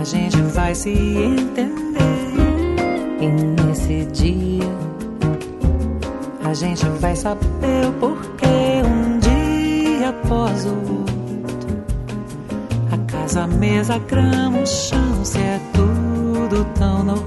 a gente vai se entender. E nesse dia a gente vai saber o porquê. Um dia após o outro, a casa, a mesa, a grama, o chão, se é tudo tão normal.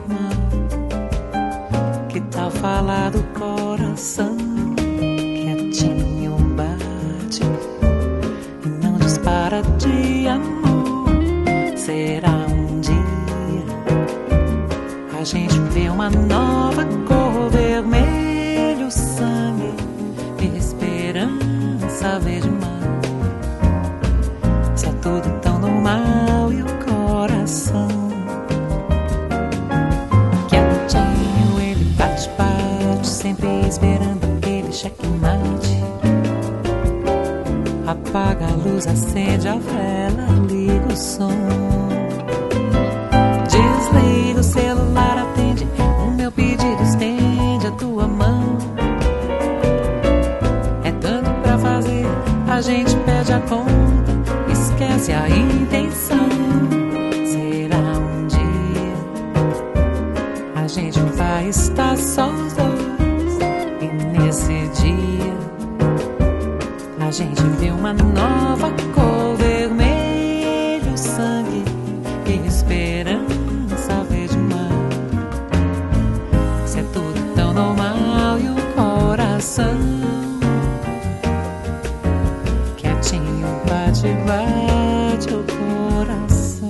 Que tal falar do coração? Quietinho bate e não dispara de amor. Será um dia a gente vê uma nova cor, vermelho, sangue e esperança verde mar. Se é tudo tão normal e o coração quietinho, ele bate, bate, sempre esperando aquele checkmate. Apaga a luz, acende a vela, liga o som, desliga o celular, atende o meu pedido, estende a tua mão. É tanto pra fazer, a gente perde a conta, esquece a intenção. Será um dia a gente vai estar só os dois, e nesse dia a gente vê uma nova cor, vermelho, sangue e esperança verde mar. Se é tudo tão normal e o coração quietinho bate, bate o coração.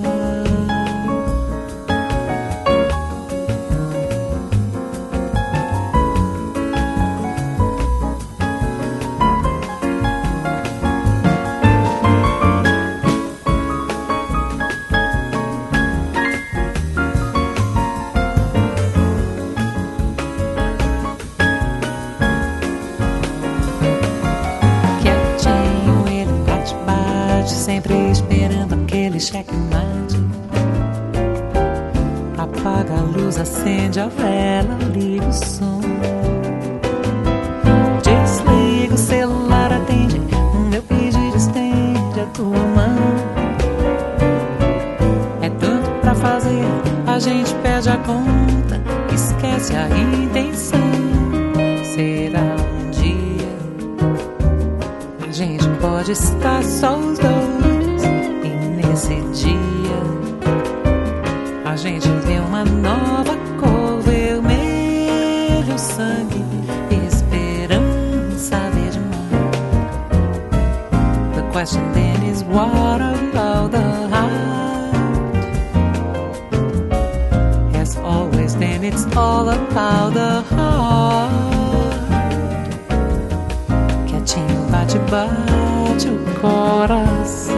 Sempre esperando aquele checkmate. Apaga a luz, acende a vela, liga o som, desliga o celular, atende o meu pedido, estende a tua mão. É tanto pra fazer, a gente perde a conta, esquece a intenção. Será um dia a gente pode estar só os dois, e nesse dia a gente vê uma nova cor, vermelho, sangue e esperança verde mar. The question then is, what about the heart? As always then it's all about the heart. Quietinho bate, bate o coração.